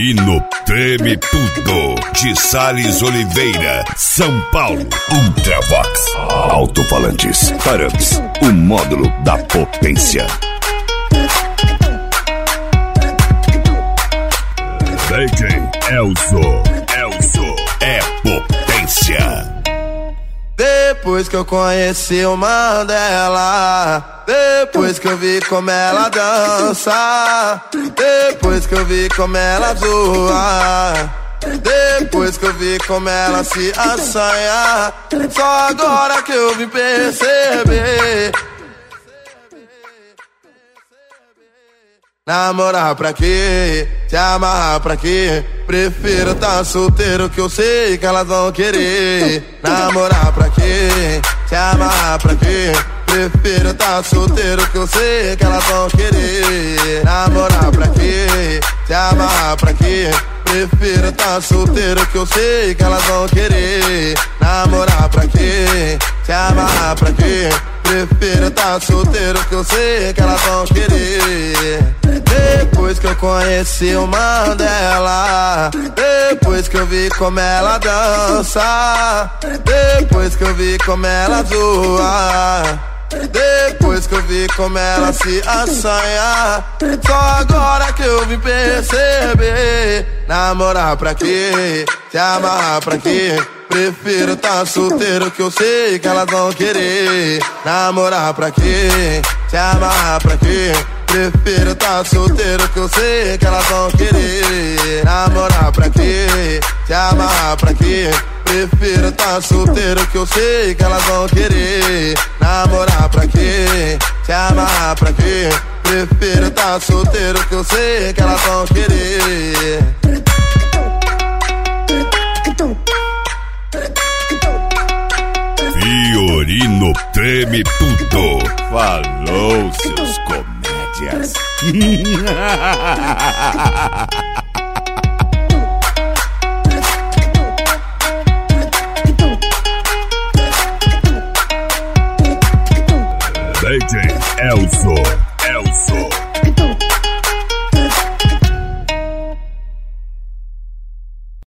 Fiorino treme tudo. De Salles Oliveira, São Paulo. Ultravox. Alto-falantes. Paramps. O módulo da potência. DJ Elzo é potência. Depois que eu conheci o Mandela, depois que eu vi como ela dança, depois que eu vi como ela zoa, depois que eu vi como ela se assanha, só agora que eu vim perceber. Namorar pra quê? Se amarrar pra quê? Prefiro tá solteiro que eu sei que elas vão querer. Namorar pra quê? Se amarrar pra quê? Prefiro tá solteiro que eu sei que elas vão querer. Namorar pra quê? Se amarrar pra quê? Prefiro tá solteiro que eu sei que elas vão querer. Namorar pra quê? Se amarrar pra quê? Prefiro tá solteiro que eu sei que elas vão querer. Depois que eu conheci o Mandela, depois que eu vi como ela dança, depois que eu vi como ela zoa, depois que eu vi como ela se assanha, só agora que eu vim perceber. Namorar pra quê? Se amarrar pra quê? Prefiro tá solteiro que eu sei que elas vão querer. Namorar pra quê? Se amarrar pra quê? Prefiro tá solteiro que eu sei que elas vão querer. Namorar pra quê? Se amarrar pra quê? Prefiro tá solteiro que eu sei que elas vão querer. Namorar pra quê? Se amarrar pra quê? Prefiro tá solteiro que eu sei que elas vão querer. Fiorino treme tudo. Falou, seus comédias. DJ Elzo.